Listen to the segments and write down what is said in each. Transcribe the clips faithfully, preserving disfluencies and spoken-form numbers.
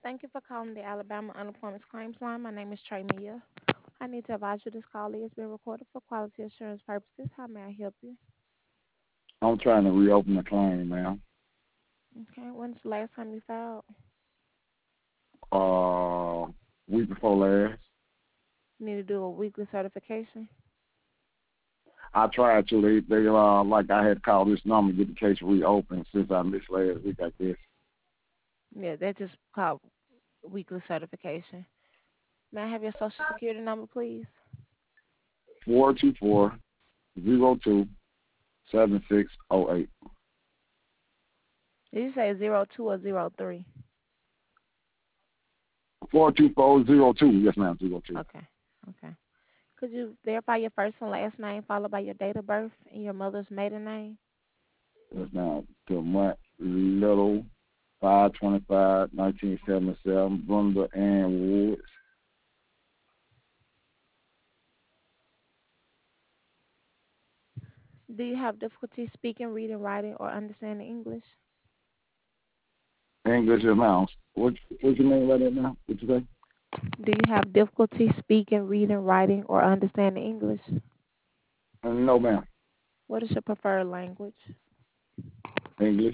Thank you for calling the Alabama Unemployment Claims Line. My name is Trey Mia. I need to advise you this call is being recorded for quality assurance purposes. How may I help you? I'm trying to reopen the claim, ma'am. Okay, when's the last time you filed? Uh, week before last, You need to do a weekly certification. I tried to. They, they, uh, like I had called this number to get the case reopened since I missed last week, I guess. Yeah, that's just called weekly certification. May I have your social security number, please? Four two four zero two seven six zero eight. Did you say zero two or zero three? Four two four zero two. Yes, ma'am. Zero two. Okay, okay. Could you verify your first and last name followed by your date of birth and your mother's maiden name? Yes, ma'am. To Mont Little, five twenty five, nineteen seventy seven. Brenda Ann Woods. Do you have difficulty speaking, reading, writing, or understanding English? English amounts. What what you mean by that now? What you say? Do you have difficulty speaking, reading, writing, or understanding English? Uh, no, ma'am. What is your preferred language? English.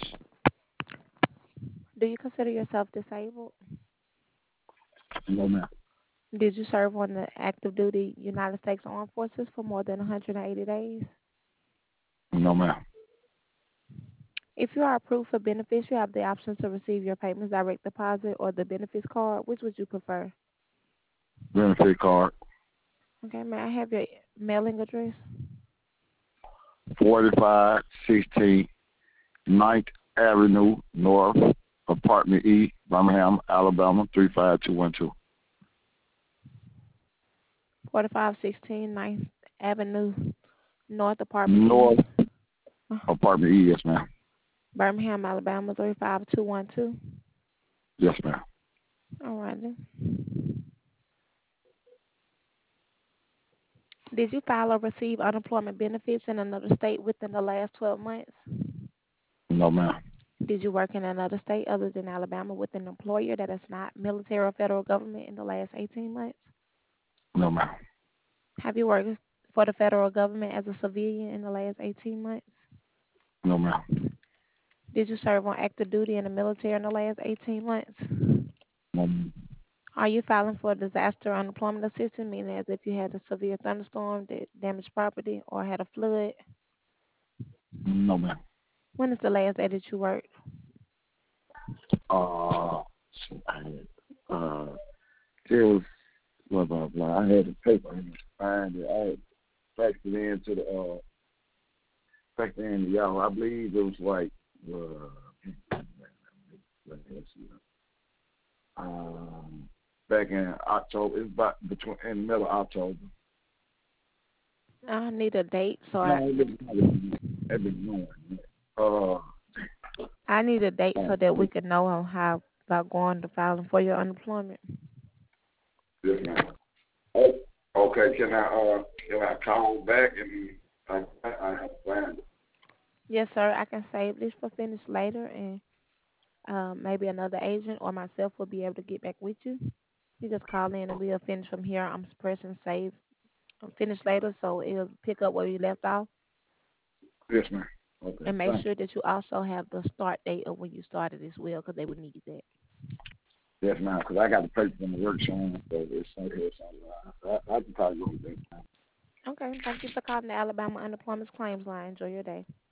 Do you consider yourself disabled? No, ma'am. Did you serve on the active duty United States Armed Forces for more than one hundred eighty days? No, ma'am. If you are approved for benefits, you have the option to receive your payments direct deposit or the benefits card. Which would you prefer? Benefit card. Okay, may I have your mailing address? forty-five sixteen Ninth Avenue North, Apartment E, Birmingham, Alabama, three five two one two. forty-five sixteen Ninth Avenue North, Apartment North, E, uh, Apartment E, yes, ma'am. Birmingham, Alabama, three five two one two. Yes, ma'am. All right then. Did you file or receive unemployment benefits in another state within the last twelve months? No, ma'am. Did you work in another state other than Alabama with an employer that is not military or federal government in the last eighteen months? No, ma'am. Have you worked for the federal government as a civilian in the last eighteen months? No, ma'am. Did you serve on active duty in the military in the last eighteen months? No, ma'am. Are you filing for disaster unemployment assistance, meaning as if you had a severe thunderstorm that damaged property or had a flood? No, ma'am. When is the last day that you worked? Uh, I had, uh, it was, blah, blah, blah. I had the paper. I had to find it. I had faxed it in to the, uh, faxed it in to y'all. I believe it was like, uh, let me see. Um, back in October. It's about between in the middle of October. I need a date, so No, I it been it been going. Uh, I need a date uh, so that we can know how about going to filing for your unemployment. yes, ma'am. Oh, okay. Can I uh can I call back and I I, I have to find it. Yes, sir. I can save this for finish later, and um, maybe another agent or myself will be able to get back with you. You just call in and we'll finish from here. I'm pressing save um, finish later, so it'll pick up where you left off. Yes, ma'am. Okay. And make Thank sure that you also have the start date of when you started as well, because they would need that. you. Yes, ma'am. Because I got the paper from the work showing, so it's right here somewhere. I, I can probably go with that. Okay. Thank you for calling the Alabama Unemployment Claims Line. Enjoy your day.